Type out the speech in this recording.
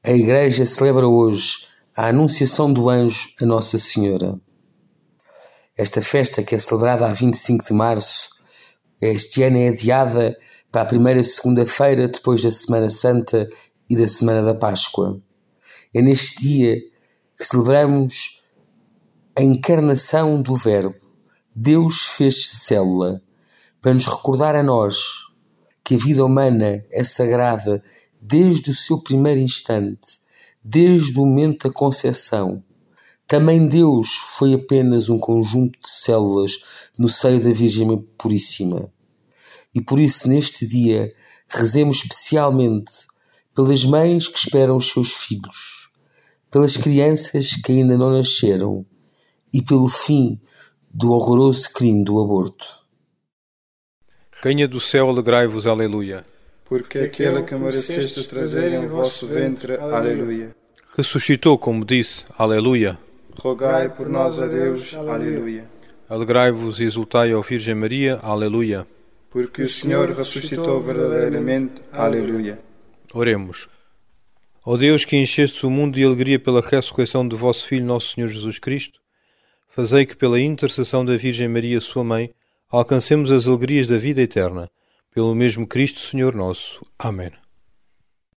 A Igreja celebra hoje a Anunciação do Anjo a Nossa Senhora. Esta festa, que é celebrada a 25 de março, este ano é adiada para a primeira segunda-feira depois da Semana Santa e da Semana da Páscoa. É neste dia que celebramos a encarnação do Verbo. Deus fez-se célula para nos recordar a nós que a vida humana é sagrada desde o seu primeiro instante, desde o momento da concepção. Também Deus foi apenas um conjunto de células no seio da Virgem Puríssima. E por isso, neste dia, rezemos especialmente pelas mães que esperam os seus filhos, pelas crianças que ainda não nasceram e pelo fim do horroroso crime do aborto. Rainha do céu, alegrai-vos, aleluia. Porque aquele que mereceste trazer em vosso ventre, aleluia. Ressuscitou, como disse, aleluia. Rogai por nós a Deus, aleluia. Alegrai-vos e exultai, ó Virgem Maria, aleluia. Porque o Senhor ressuscitou verdadeiramente, aleluia. Oremos. Ó Deus, que enchestes o mundo de alegria pela ressurreição do vosso Filho, nosso Senhor Jesus Cristo, fazei que pela intercessão da Virgem Maria, sua mãe, alcancemos as alegrias da vida eterna. Pelo mesmo Cristo, Senhor nosso. Amém.